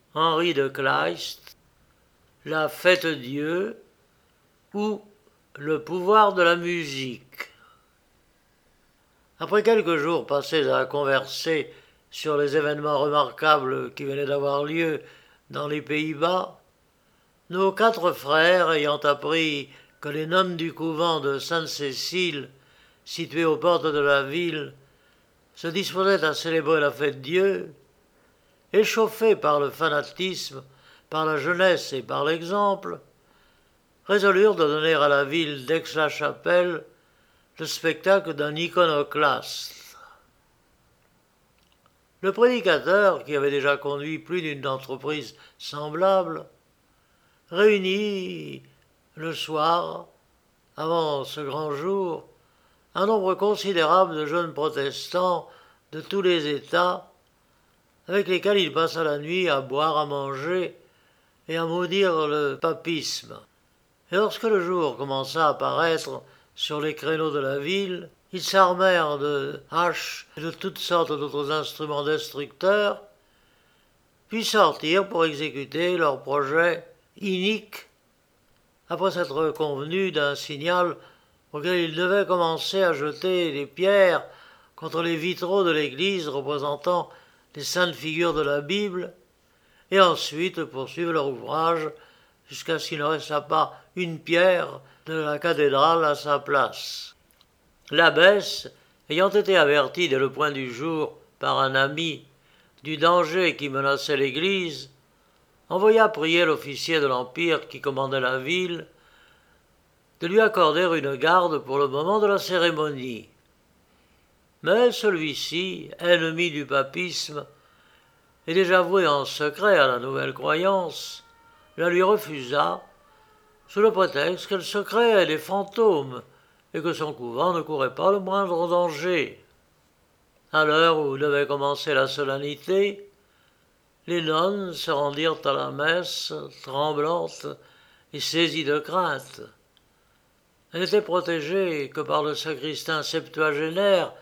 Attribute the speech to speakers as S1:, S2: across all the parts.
S1: Henri de Kleist, La Fête-Dieu ou Le pouvoir de la musique. Après quelques jours passés à converser sur les événements remarquables qui venaient d'avoir lieu dans les Pays-Bas, nos 4 frères, ayant appris que les nonnes du couvent de Sainte-Cécile, situé aux portes de la ville, se disposaient à célébrer la Fête-Dieu, échauffés par le fanatisme, par la jeunesse et par l'exemple, résolurent de donner à la ville d'Aix-la-Chapelle le spectacle d'un iconoclaste. Le prédicateur, qui avait déjà conduit plus d'une entreprise semblable, réunit le soir, avant ce grand jour, un nombre considérable de jeunes protestants de tous les États, avec lesquels il passa la nuit à boire, à manger et à maudire le papisme. Et lorsque le jour commença à paraître sur les créneaux de la ville, ils s'armèrent de haches et de toutes sortes d'autres instruments destructeurs, puis sortirent pour exécuter leur projet inique, après s'être convenus d'un signal auquel ils devaient commencer à jeter des pierres contre les vitraux de l'église représentant les saintes figures de la Bible, et ensuite poursuivre leur ouvrage jusqu'à ce qu'il ne restât pas une pierre de la cathédrale à sa place. L'abbesse, ayant été avertie dès le point du jour par un ami du danger qui menaçait l'église, envoya prier l'officier de l'Empire qui commandait la ville de lui accorder une garde pour le moment de la cérémonie. Mais celui-ci, ennemi du papisme, et déjà voué en secret à la nouvelle croyance, la lui refusa, sous le prétexte qu'elle se créait des fantômes et que son couvent ne courait pas le moindre danger. À l'heure où devait commencer la solennité, les nonnes se rendirent à la messe, tremblantes et saisies de crainte. Elle n'était protégée que par le sacristain septuagénaire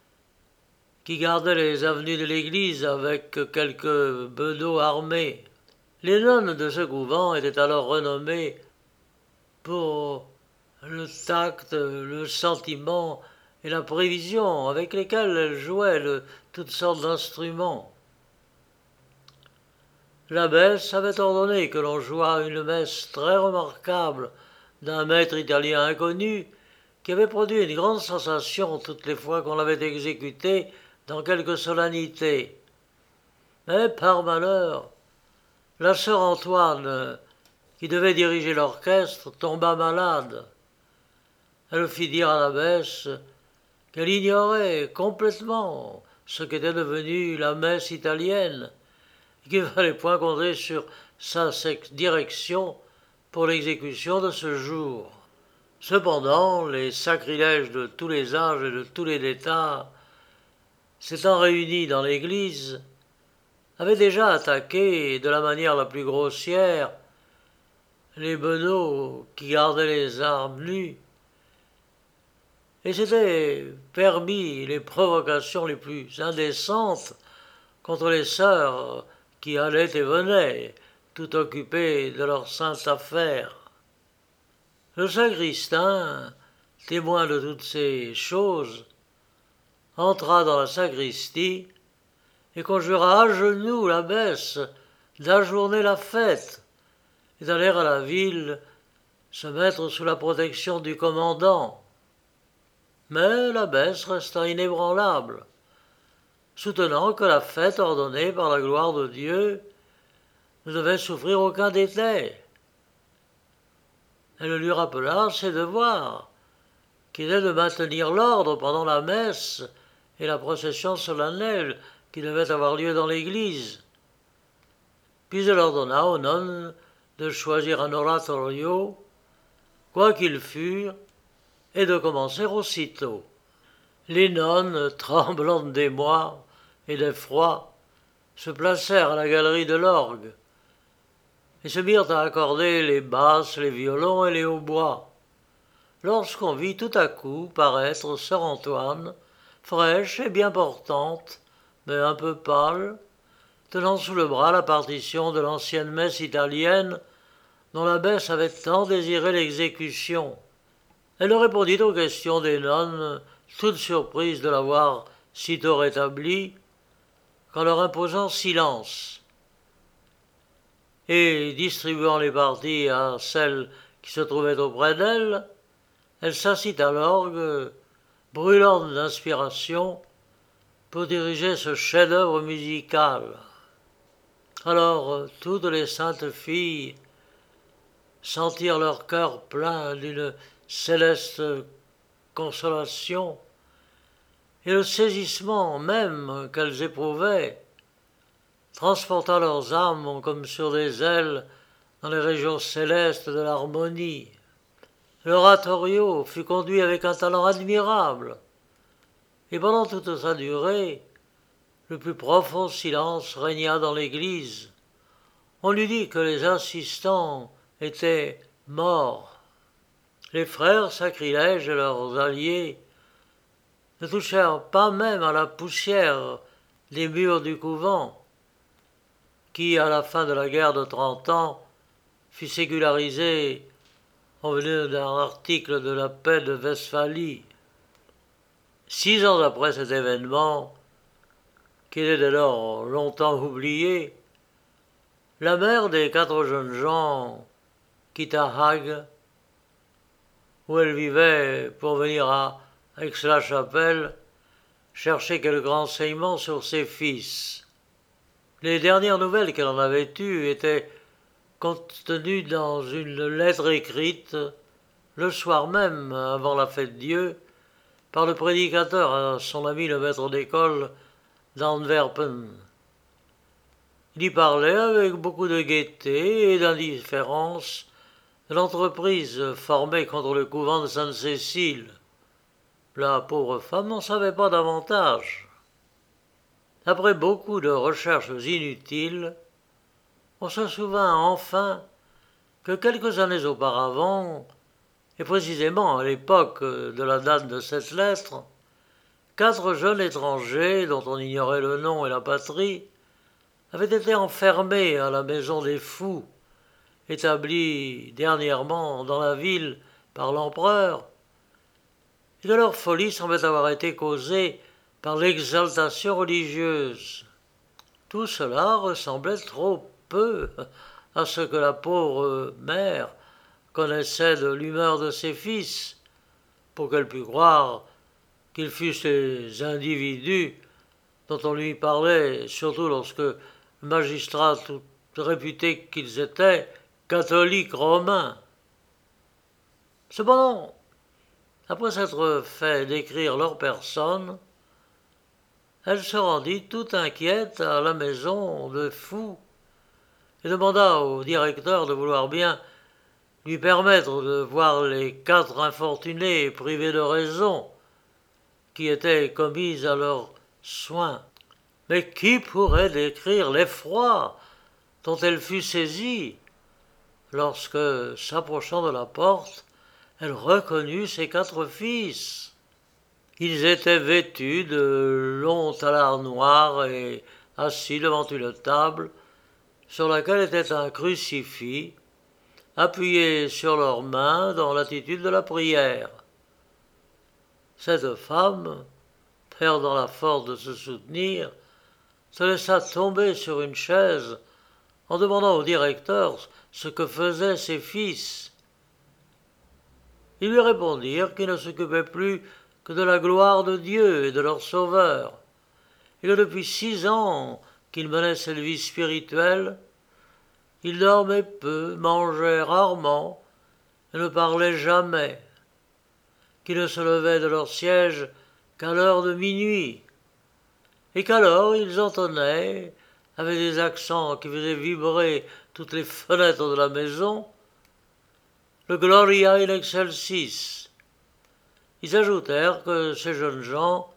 S1: qui gardait les avenues de l'église avec quelques bedeaux armés. Les nonnes de ce couvent étaient alors renommées pour le tact, le sentiment et la prévision avec lesquels elles jouaient de toutes sortes d'instruments. L'abbesse avait ordonné que l'on jouât une messe très remarquable d'un maître italien inconnu qui avait produit une grande sensation toutes les fois qu'on l'avait exécutée dans quelque solennité. Mais par malheur, la sœur Antoine, qui devait diriger l'orchestre, tomba malade. Elle fit dire à l'abbesse qu'elle ignorait complètement ce qu'était devenue la messe italienne, et qu'il ne fallait point compter sur sa direction pour l'exécution de ce jour. Cependant, les sacrilèges de tous les âges et de tous les états, s'étant réunis dans l'église, avaient déjà attaqué de la manière la plus grossière les bedeaux qui gardaient les armes nues, et s'étaient permis les provocations les plus indécentes contre les sœurs qui allaient et venaient, tout occupées de leur sainte affaire. Le sacristain, témoin de toutes ces choses, entra dans la sacristie et conjura à genoux l'abbesse d'ajourner la fête et d'aller à la ville se mettre sous la protection du commandant. Mais l'abbesse resta inébranlable, soutenant que la fête ordonnée par la gloire de Dieu ne devait souffrir aucun détail. Elle lui rappela ses devoirs, qui étaient de maintenir l'ordre pendant la messe et la procession solennelle qui devait avoir lieu dans l'église. Puis elle ordonna aux nonnes de choisir un oratorio, quoi qu'il fût, et de commencer aussitôt. Les nonnes, tremblantes d'émoi et d'effroi, se placèrent à la galerie de l'orgue et se mirent à accorder les basses, les violons et les hautbois, lorsqu'on vit tout à coup paraître sœur Antoine, fraîche et bien portante, mais un peu pâle, tenant sous le bras la partition de l'ancienne messe italienne dont l'abbesse avait tant désiré l'exécution. Elle répondit aux questions des nonnes, toute surprise de la voir sitôt rétablie, qu'en leur imposant silence, et distribuant les parties à celles qui se trouvaient auprès d'elle, elle s'assit à l'orgue, brûlante d'inspiration, pour diriger ce chef-d'œuvre musical. Alors toutes les saintes filles sentirent leur cœur plein d'une céleste consolation, et le saisissement même qu'elles éprouvaient transporta leurs âmes comme sur des ailes dans les régions célestes de l'harmonie. L'oratorio fut conduit avec un talent admirable, et pendant toute sa durée, le plus profond silence régna dans l'église. On eût dit que les assistants étaient morts. Les frères sacrilèges et leurs alliés ne touchèrent pas même à la poussière des murs du couvent, qui, à la fin de la guerre de 30 ans, fut sécularisé en venant d'un article de la paix de Westphalie. 6 ans après cet événement, qui était dès lors longtemps oublié, la mère des 4 jeunes gens quitta Hague, où elle vivait, pour venir à Aix-la-Chapelle, chercher quelques renseignements sur ses fils. Les dernières nouvelles qu'elle en avait eues étaient contenues dans une lettre écrite, le soir même, avant la fête Dieu, par le prédicateur à son ami le maître d'école d'Antwerpen. Il y parlait avec beaucoup de gaieté et d'indifférence de l'entreprise formée contre le couvent de Sainte-Cécile. La pauvre femme n'en savait pas davantage. Après beaucoup de recherches inutiles, on se souvint enfin que quelques années auparavant, et précisément à l'époque de la date de cette lettre, 4 jeunes étrangers, dont on ignorait le nom et la patrie, avaient été enfermés à la maison des fous, établie dernièrement dans la ville par l'empereur, et que leur folie semblait avoir été causée par l'exaltation religieuse. Tout cela ressemblait trop peu à ce que la pauvre mère connaissait de l'humeur de ses fils, pour qu'elle pût croire qu'ils fussent les individus dont on lui parlait, surtout lorsque le magistrat tout réputé qu'ils étaient, catholiques romains. Cependant, après s'être fait décrire leur personne, elle se rendit tout inquiète à la maison de fous et demanda au directeur de vouloir bien lui permettre de voir les 4 infortunés privés de raison qui étaient commis à leurs soins. Mais qui pourrait décrire l'effroi dont elle fut saisie lorsque, s'approchant de la porte, elle reconnut ses 4 fils. Ils étaient vêtus de longs talards noirs et assis devant une table sur laquelle était un crucifix, appuyé sur leurs mains dans l'attitude de la prière. Cette femme, perdant la force de se soutenir, se laissa tomber sur une chaise en demandant au directeur ce que faisaient ses fils. Ils lui répondirent qu'ils ne s'occupaient plus que de la gloire de Dieu et de leur Sauveur, et que depuis 6 ans qu'ils menaient cette vie spirituelle, ils dormaient peu, mangeaient rarement et ne parlaient jamais, qu'ils ne se levaient de leur siège qu'à l'heure de minuit, et qu'alors ils entonnaient, avec des accents qui faisaient vibrer toutes les fenêtres de la maison, le Gloria in excelsis. Ils ajoutèrent que ces jeunes gens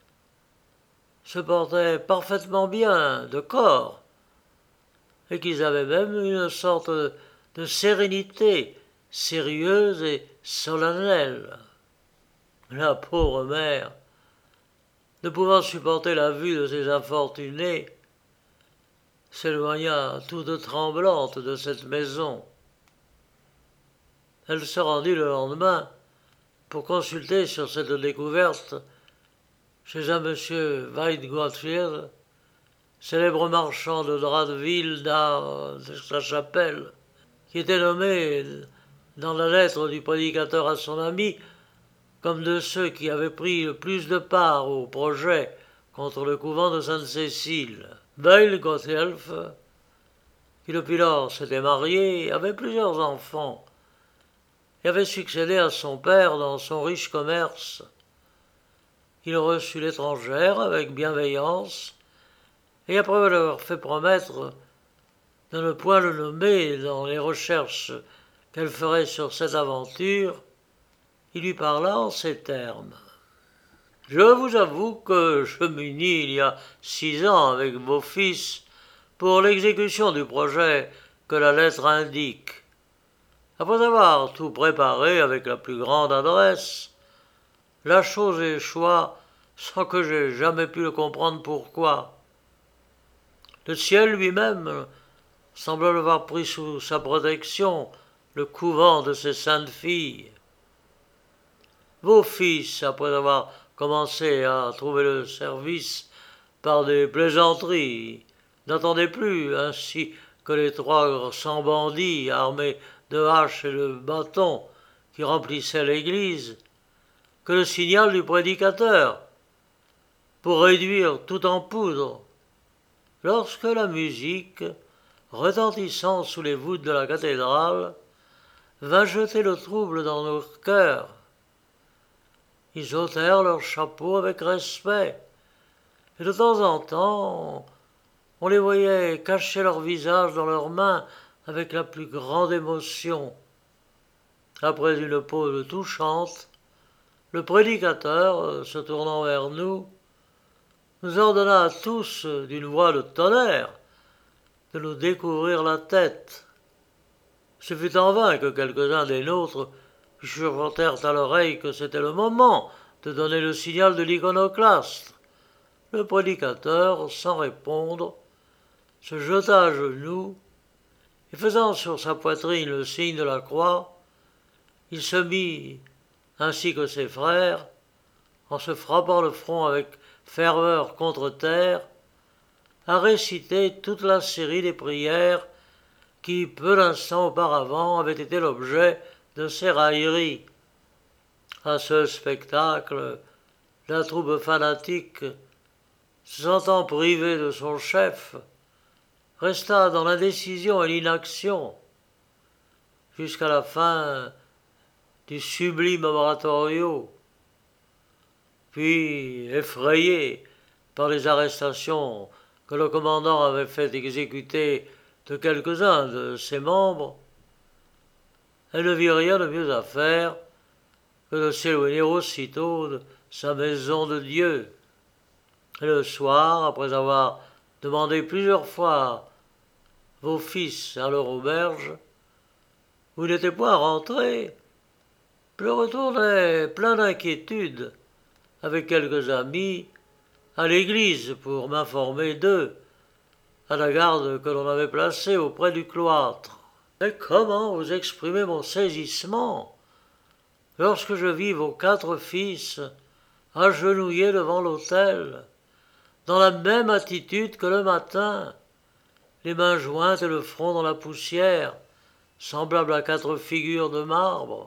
S1: se portaient parfaitement bien de corps, et qu'ils avaient même une sorte de sérénité sérieuse et solennelle. La pauvre mère, ne pouvant supporter la vue de ces infortunés, s'éloigna toute tremblante de cette maison. Elle se rendit le lendemain pour consulter sur cette découverte chez un monsieur Weidgottfield, célèbre marchand de draps de ville d'art de sa chapelle, qui était nommé dans la lettre du prédicateur à son ami comme de ceux qui avaient pris le plus de part au projet contre le couvent de Sainte-Cécile. Weil Gotthelf, qui depuis lors s'était marié, avait plusieurs enfants et avait succédé à son père dans son riche commerce. Il reçut l'étrangère avec bienveillance et après lui avoir fait promettre de ne point le nommer dans les recherches qu'elle ferait sur cette aventure, il lui parla en ces termes. « Je vous avoue que je m'unis il y a 6 ans avec vos fils pour l'exécution du projet que la lettre indique. Après avoir tout préparé avec la plus grande adresse, la chose échoua sans que j'aie jamais pu le comprendre pourquoi. Le ciel lui-même semble avoir pris sous sa protection le couvent de ces saintes filles. Vos fils, après avoir commencé à trouver le service par des plaisanteries, n'attendaient plus, ainsi que les 300 bandits armés de haches et de bâtons qui remplissaient l'église, que le signal du prédicateur, pour réduire tout en poudre, lorsque la musique, retentissant sous les voûtes de la cathédrale, vint jeter le trouble dans nos cœurs. Ils ôtèrent leurs chapeaux avec respect, et de temps en temps, on les voyait cacher leur visage dans leurs mains avec la plus grande émotion. Après une pause touchante, le prédicateur, se tournant vers nous, nous ordonna à tous, d'une voix de tonnerre, de nous découvrir la tête. Ce fut en vain que quelques-uns des nôtres chuchotèrent à l'oreille que c'était le moment de donner le signal de l'iconoclaste. Le prédicateur, sans répondre, se jeta à genoux, et faisant sur sa poitrine le signe de la croix, il se mit, ainsi que ses frères, en se frappant le front avec ferveur contre terre, à réciter toute la série des prières qui, peu d'instants auparavant, avaient été l'objet de ses railleries. À ce spectacle, la troupe fanatique, se sentant privée de son chef, resta dans l'indécision et l'inaction, jusqu'à la fin du sublime oratorio. Puis, effrayée par les arrestations que le commandant avait fait exécuter de quelques-uns de ses membres, elle ne vit rien de mieux à faire que de s'éloigner aussitôt de sa maison de Dieu. Et le soir, après avoir demandé plusieurs fois vos fils à leur auberge, où ils n'étaient point rentrés, je retournai plein d'inquiétude avec quelques amis à l'église pour m'informer d'eux, à la garde que l'on avait placée auprès du cloître. Et comment vous exprimer mon saisissement lorsque je vis vos 4 fils agenouillés devant l'autel, dans la même attitude que le matin, les mains jointes et le front dans la poussière, semblables à 4 figures de marbre.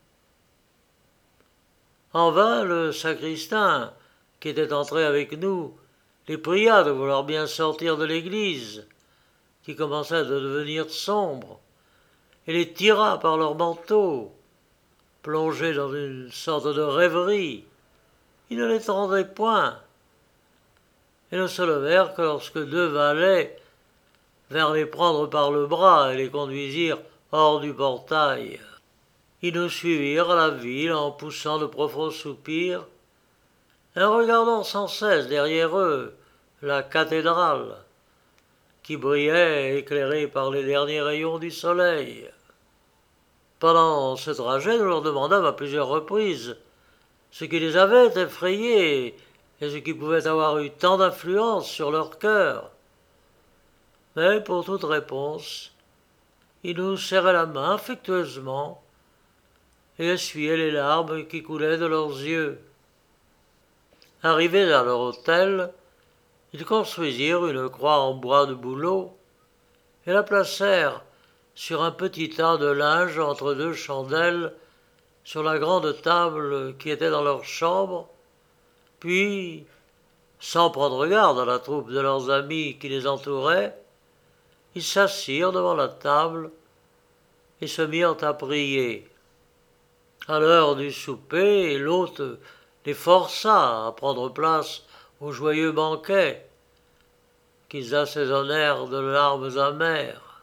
S1: En vain, le sacristain, qui était entré avec nous, les pria de vouloir bien sortir de l'église, qui commençait à devenir sombre, et les tira par leurs manteaux, plongés dans une sorte de rêverie. Ils ne les tendaient point, et ne se levèrent que lorsque 2 valets vinrent les prendre par le bras et les conduisirent hors du portail. Ils nous suivirent à la ville en poussant de profonds soupirs et en regardant sans cesse derrière eux la cathédrale qui brillait éclairée par les derniers rayons du soleil. Pendant ce trajet, nous leur demandâmes à plusieurs reprises ce qui les avait effrayés et ce qui pouvait avoir eu tant d'influence sur leur cœur. Mais pour toute réponse, ils nous serraient la main affectueusement et essuyaient les larmes qui coulaient de leurs yeux. Arrivés à leur hôtel, ils construisirent une croix en bois de bouleau et la placèrent sur un petit tas de linge entre deux chandelles sur la grande table qui était dans leur chambre, puis, sans prendre garde à la troupe de leurs amis qui les entouraient, ils s'assirent devant la table et se mirent à prier. À l'heure du souper, l'hôte les força à prendre place au joyeux banquet qu'ils assaisonnèrent de larmes amères.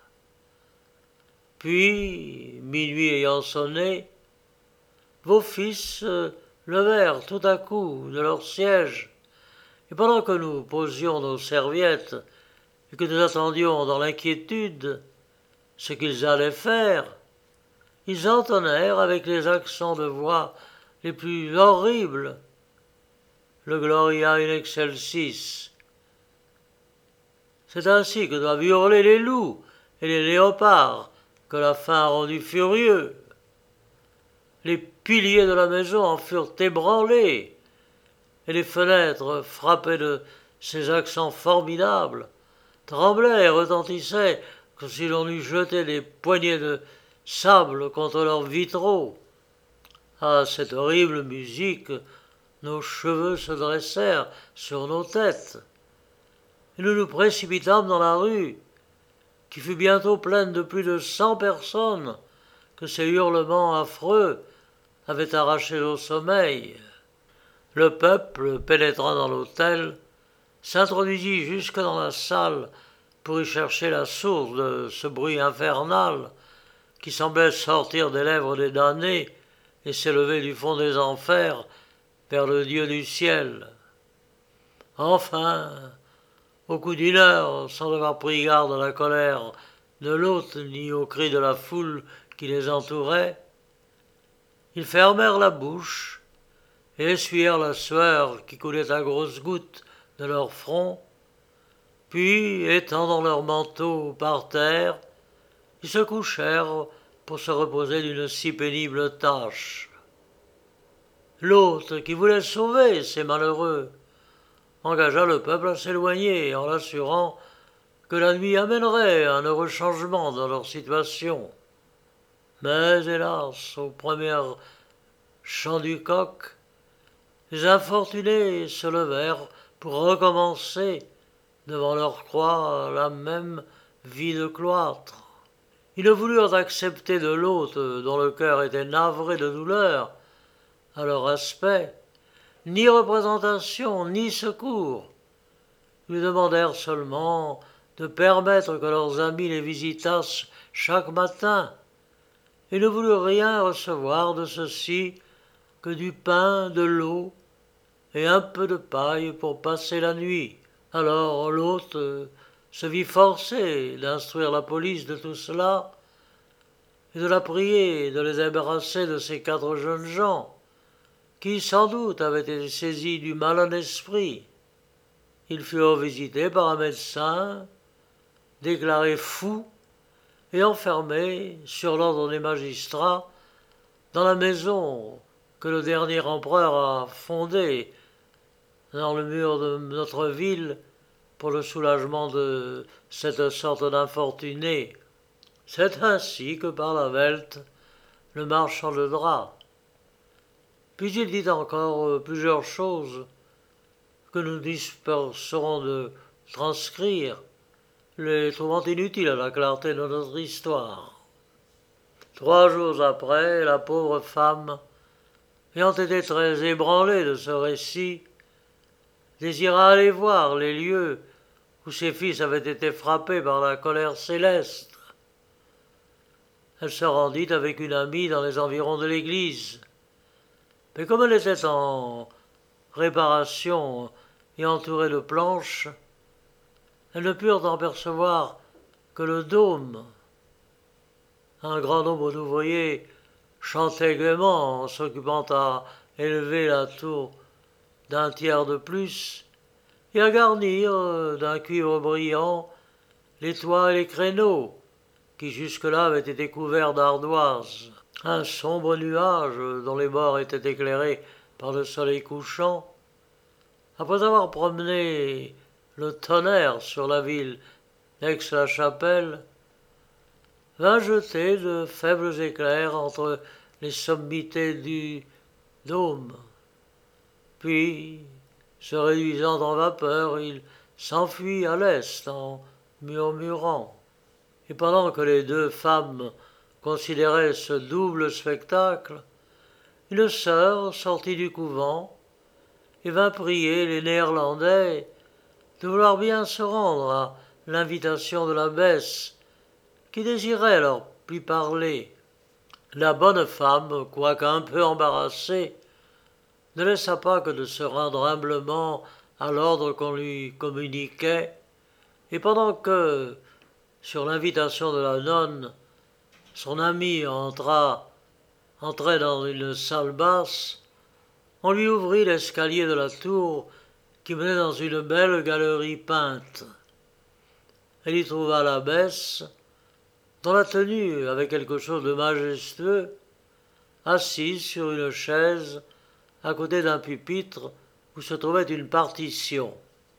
S1: Puis, minuit ayant sonné, vos fils levèrent tout à coup de leur siège, et pendant que nous posions nos serviettes et que nous attendions dans l'inquiétude ce qu'ils allaient faire, ils entonnèrent avec les accents de voix les plus horribles le Gloria in excelsis. C'est ainsi que doivent hurler les loups et les léopards que la faim a rendus furieux. Les piliers de la maison en furent ébranlés, et les fenêtres, frappées de ces accents formidables, tremblaient et retentissaient comme si l'on eût jeté des poignées de sable contre leurs vitraux. À cette horrible musique, nos cheveux se dressèrent sur nos têtes, et nous nous précipitâmes dans la rue, qui fut bientôt pleine de plus de 100 personnes que ces hurlements affreux avaient arrachés au sommeil. Le peuple, pénétrant dans l'hôtel, s'introduisit jusque dans la salle pour y chercher la source de ce bruit infernal qui semblait sortir des lèvres des damnés et s'élever du fond des enfers vers le Dieu du ciel. Enfin, au coup d'une heure, sans avoir pris garde à la colère de l'hôte ni aux cris de la foule qui les entourait, ils fermèrent la bouche et essuyèrent la sueur qui coulait à grosses gouttes de leur front, puis, étendant leurs manteaux par terre, ils se couchèrent pour se reposer d'une si pénible tâche. L'hôte, qui voulait sauver ces malheureux, engagea le peuple à s'éloigner en l'assurant que la nuit amènerait un heureux changement dans leur situation. Mais hélas, au premier chant du coq, les infortunés se levèrent pour recommencer devant leur croix la même vie de cloître. Ils ne voulurent accepter de l'hôte, dont le cœur était navré de douleur à leur aspect, ni représentation, ni secours. Ils lui demandèrent seulement de permettre que leurs amis les visitassent chaque matin, et ne voulurent rien recevoir de ceci que du pain, de l'eau et un peu de paille pour passer la nuit. Alors l'hôte se vit forcé d'instruire la police de tout cela et de la prier de les débarrasser de ces 4 jeunes gens qui sans doute avaient été saisis du malin esprit. Ils furent visités par un médecin, déclarés fous et enfermés, sur l'ordre des magistrats, dans la maison que le dernier empereur a fondée dans le mur de notre ville pour le soulagement de cette sorte d'infortunés. C'est ainsi que parla Welt, le marchand de draps. Puis il dit encore plusieurs choses que nous dispenserons de transcrire, les trouvant inutiles à la clarté de notre histoire. 3 jours après, la pauvre femme, ayant été très ébranlée de ce récit, désira aller voir les lieux où ses fils avaient été frappés par la colère céleste. Elle se rendit avec une amie dans les environs de l'église. Mais comme elle était en réparation et entourée de planches, elles ne purent en percevoir que le dôme. Un grand nombre d'ouvriers chantaient gaiement en s'occupant à élever la tour d'1 tiers de plus et à garnir d'un cuivre brillant les toits et les créneaux, qui jusque-là avaient été couverts d'ardoises, un sombre nuage dont les bords étaient éclairés par le soleil couchant. Après avoir promené le tonnerre sur la ville d'Aix-la-Chapelle, vint jeter de faibles éclairs entre les sommités du dôme. Puis, se réduisant en vapeur, il s'enfuit à l'est en murmurant. Et pendant que les deux femmes considéraient ce double spectacle, une sœur sortit du couvent et vint prier les Néerlandais de vouloir bien se rendre à l'invitation de l'abbesse qui désirait leur lui parler. La bonne femme, quoique un peu embarrassée, ne laissa pas que de se rendre humblement à l'ordre qu'on lui communiquait, et pendant que, sur l'invitation de la nonne, son ami entrait dans une salle basse, on lui ouvrit l'escalier de la tour qui menait dans une belle galerie peinte. Elle y trouva l'abbesse, dont la tenue avait quelque chose de majestueux, assise sur une chaise à côté d'un pupitre où se trouvait une partition.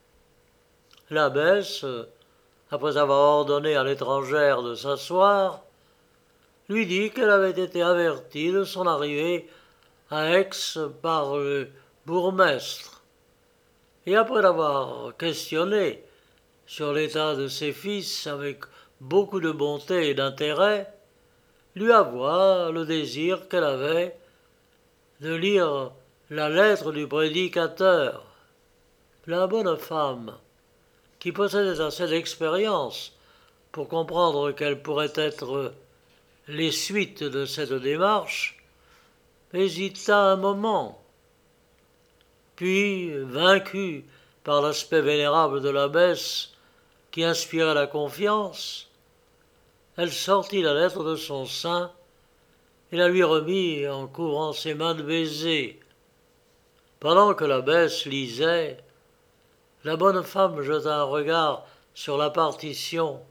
S1: L'abbesse, après avoir ordonné à l'étrangère de s'asseoir, lui dit qu'elle avait été avertie de son arrivée à Aix par le bourgmestre, et après l'avoir questionné sur l'état de ses fils avec beaucoup de bonté et d'intérêt, lui avoua le désir qu'elle avait de lire la lettre du prédicateur. La bonne femme, qui possédait assez d'expérience pour comprendre quelles pourraient être les suites de cette démarche, hésita un moment, puis, vaincue par l'aspect vénérable de l'abbesse qui inspirait la confiance, elle sortit la lettre de son sein et la lui remit en couvrant ses mains de baisers. Pendant que l'abbesse lisait, la bonne femme jeta un regard sur la partition,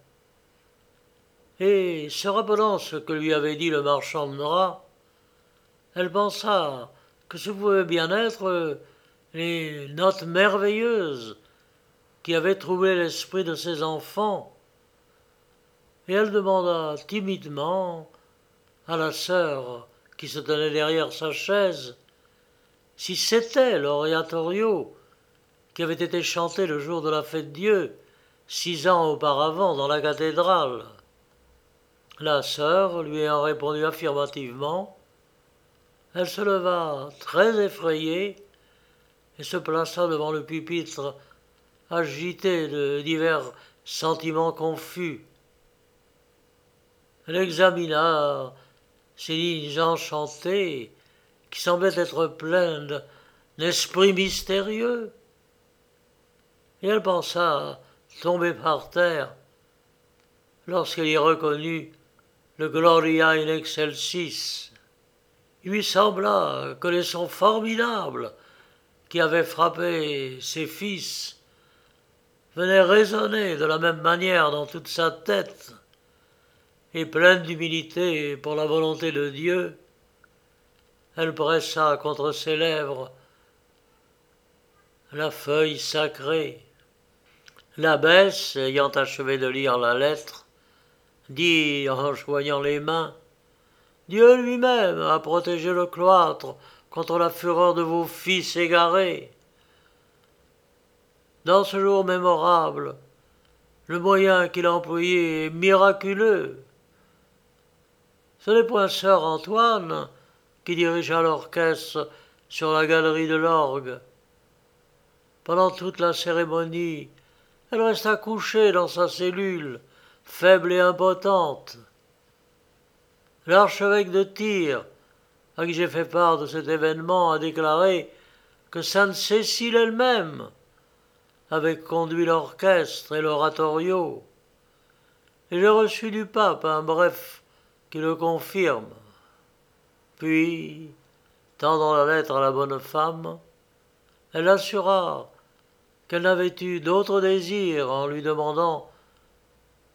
S1: et, se rappelant ce que lui avait dit le marchand de draps, elle pensa que ce pouvaient bien être les notes merveilleuses qui avaient troublé l'esprit de ses enfants, et elle demanda timidement à la sœur qui se tenait derrière sa chaise si c'était l'oratorio qui avait été chanté le jour de la Fête-Dieu, 6 ans auparavant dans la cathédrale. La sœur lui ayant répondu affirmativement, elle se leva très effrayée et se plaça devant le pupitre, agitée de divers sentiments confus. Elle examina ces lignes enchantées qui semblaient être pleines d'esprits mystérieux, et elle pensa tomber par terre lorsqu'elle y reconnut le Gloria in excelsis. Il lui sembla que les sons formidables qui avaient frappé ses fils venaient résonner de la même manière dans toute sa tête, et pleine d'humilité pour la volonté de Dieu, elle pressa contre ses lèvres la feuille sacrée. L'abbesse, ayant achevé de lire la lettre, dit en joignant les mains: « Dieu lui-même a protégé le cloître contre la fureur de vos fils égarés. Dans ce jour mémorable, le moyen qu'il a employé est miraculeux. Ce n'est point sœur Antoine qui dirigea l'orchestre sur la galerie de l'orgue. Pendant toute la cérémonie, elle resta couchée dans sa cellule, faible et impotente. L'archevêque de Tyr, à qui j'ai fait part de cet événement, a déclaré que sainte Cécile elle-même avait conduit l'orchestre et l'oratorio, et j'ai reçu du pape un bref qui le confirme. » Puis, tendant la lettre à la bonne femme, elle assura qu'elle n'avait eu d'autre désir en lui demandant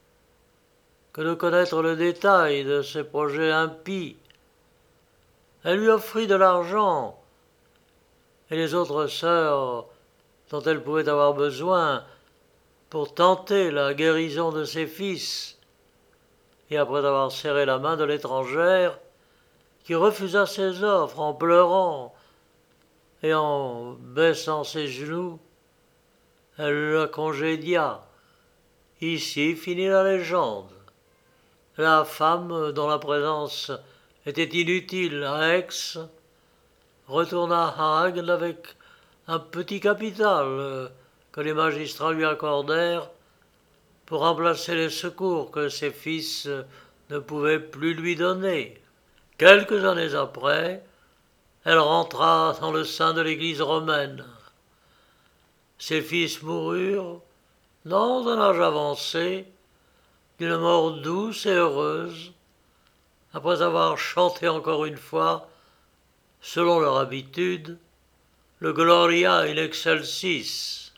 S1: que de connaître le détail de ses projets impies. Elle lui offrit de l'argent, et les autres sœurs dont elle pouvait avoir besoin pour tenter la guérison de ses fils, et après avoir serré la main de l'étrangère, qui refusa ses offres en pleurant et en baissant ses genoux, elle la congédia. Ici finit la légende. La femme dont la présence était inutile à Aix retourna à Agde avec un petit capital que les magistrats lui accordèrent pour remplacer les secours que ses fils ne pouvaient plus lui donner. Quelques années après, elle rentra dans le sein de l'Église romaine. Ses fils moururent dans un âge avancé, d'une mort douce et heureuse, après avoir chanté encore une fois, selon leur habitude, le Gloria in excelsis.